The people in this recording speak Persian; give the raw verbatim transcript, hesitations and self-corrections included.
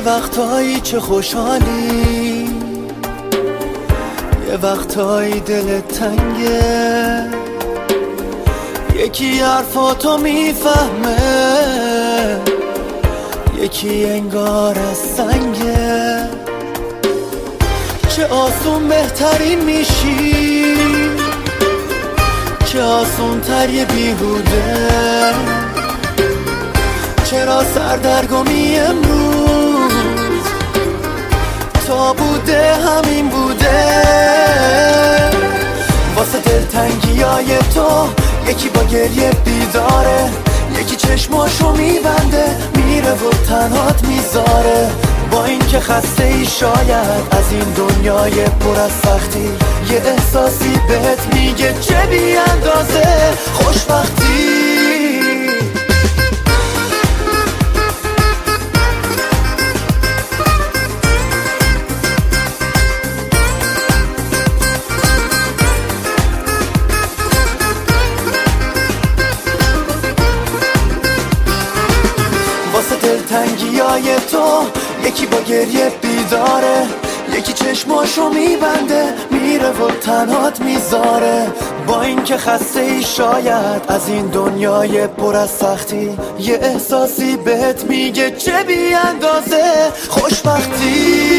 وقتایی چه خوشحالی، یه وقتایی دلت تنگه، یکی حرفاتو میفهمه، یکی انگار از سنگه. چه آسون بهترین میشی، چه آسون تر یه بیهوده. چرا سردرگمی امروز تا بوده همین بوده. واسه دلتنگی های تو یکی با گریه بیداره، یکی چشماشو میبنده میره و تنهات میذاره. با این که خسته ای شاید از این دنیای پر از سختی، یه احساسی بهت میگه چه بی اندازه خوشبختی. واسه دلتنگی های تو یکی با گریه بیداره، یکی چشماشو میبنده میره و تنهات میذاره. با این که خسته ای شاید از این دنیای پر از سختی، یه احساسی بهت میگه چه بی اندازه خوشبختی.